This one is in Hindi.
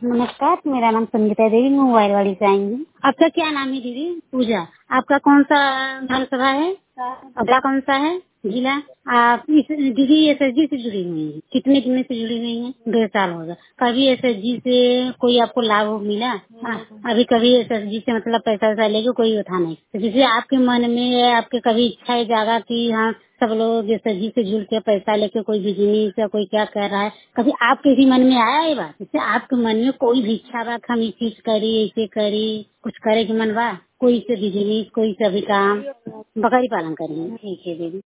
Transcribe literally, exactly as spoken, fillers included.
नमस्कार, मेरा नाम संगीता देवी, मैं मोबाइल वाड़ी से आई हूँ। आपका क्या नाम है दीदी? पूजा। आपका कौन सा विधानसभा है? अगला कौन सा है जिला? आप इस दीदी एस एच जी से जुड़ी हुई हैं? कितने दिन से जुड़ी हुई हैं? डेढ़ साल हो गया। कभी एस एच जी से कोई आपको लाभ मिला? आ, अभी कभी एस एच जी से मतलब पैसा वैसा लेके कोई उठा नहीं? तो जैसे आपके मन में आपके कभी इच्छा है जागा कि हाँ सब लोग एस एच जी से जुड़ के पैसा लेके कोई बिजनेस या कोई क्या कर रहा है, कभी आपके भी मन में आया ये बात? जैसे आपके मन में कोई भी इच्छा बा कि हम ये चीज करी ऐसे करी, कुछ करे के मन बा? कोई से बिजनेस कोई से भी काम, बकरी पालन करेंगे? ठीक है दीदी।